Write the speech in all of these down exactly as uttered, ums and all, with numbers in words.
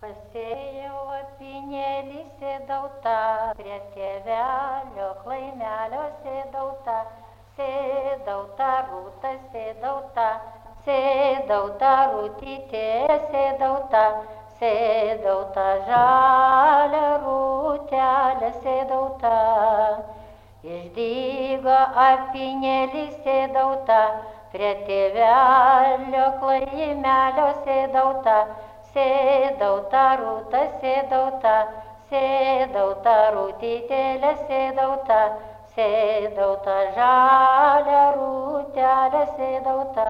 Pasėjau apynėlį sėdauta, prie tėvelio klaimelio sėdauta, sėdauta rūta sėdauta, sėdauta rūtytė sėdauta, sėdauta žalia rūtelė sėdauta. Išdygo apynėlį sėdauta, prie tėvelio klaimelio sėdauta, sėdauta rūta sėdauta, sėdauta rūtytėlė sėdauta, sėdauta žalia rūtelė sėdauta.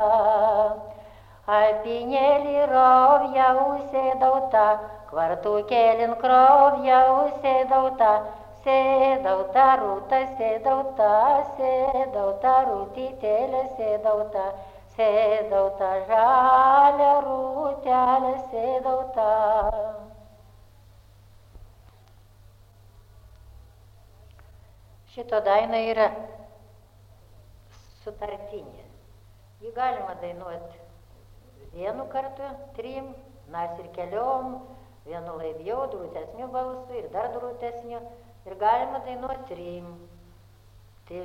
Apynėlį rovjau sėdauta, kvartukėlin krovjau sėdauta, sėdauta rūta sėdauta, sėdauta rūtytėlė sėdauta, sėdauta žalia rūtelė sėdauta. Šito daina yra sutartinė. Jį galima dainuoti vienu kartu, trim, nors ir keliom, vienu labiau, drūtesniu balsu ir dar drūtesniu, ir galima dainuoti trim. Tai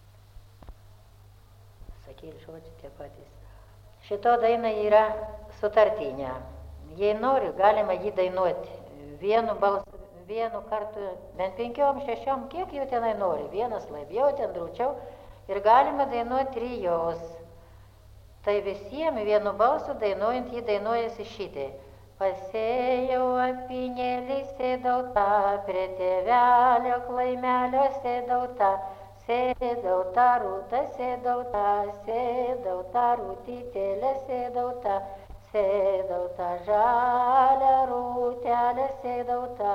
sakyti žodžiai tie patys. Šito daina yra sutartinė. Jei nori, galima jį dainuoti vienu balsu, vienu kartu, bent penkiom, šešiom, kiek jau tenai nori. Vienas labiau, ten drūčiau. Ir galima dainuoti trijos. Tai visiems vienu balsu dainuojant jį dainuojasi šitai. Pasėjau apynėlį sėdauta, prie tėvelio klaimelio sėdauta, sėdauta rūta sėdauta, sėdauta rūtytėlė sėdauta, sėdauta žalia rūtelė sėdauta.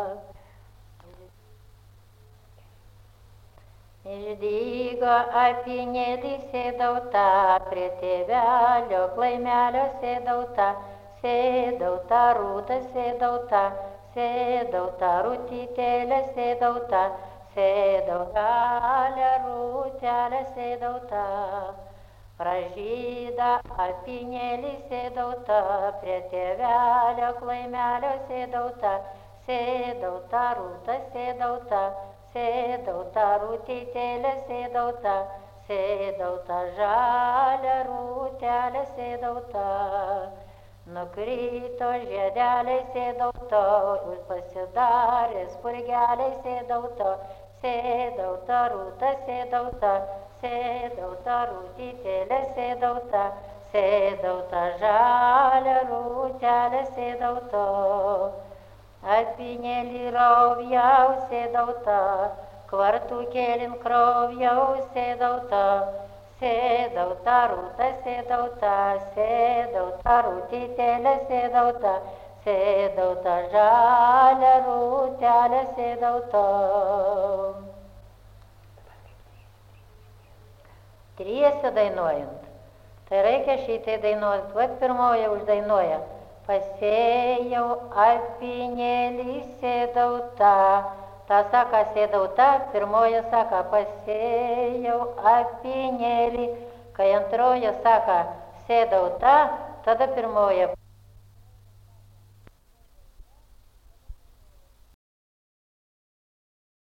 Išdygo apynėlį sėdauta, prie tėvelio klaimelio sėdauta, sėdauta rūta sėdauta, sėdauta rūtytėlė sėdauta, sėdauta žalia rūtelė sėdauta. Pražyda apynėlį sėdauta, prie tėvelio klaimelio sėdauta, sėdauta rūta sėdauta, sėdauta rūtytėlė sėdauta, sėdauta žalia rūtelė sėdauta. Nukrito žiedeliai sėdauta, pasidarė spurgeliai sėdauta, sėdauta rūta sėdauta, sėdauta rūtytėlė sėdauta, sėdauta žalia rūtelė sėdauta. Apynėlį rovjau sėdauta, kvartukėlin krovjau sėdauta, sėdauta rūta sėdauta, sėdauta rūtytėlė sėdauta, sėdauta žalia rūtelė sėdauta. Triese dainuojant, tai reikia šitai dainuoti. Vat pirmoji uždainuoja. Pasėjau apynėlį sėdauta. Ta saka sėdauta, pirmoji saka pasėjau apynėlį. Kai antroji saka sėdauta, tada pirmoji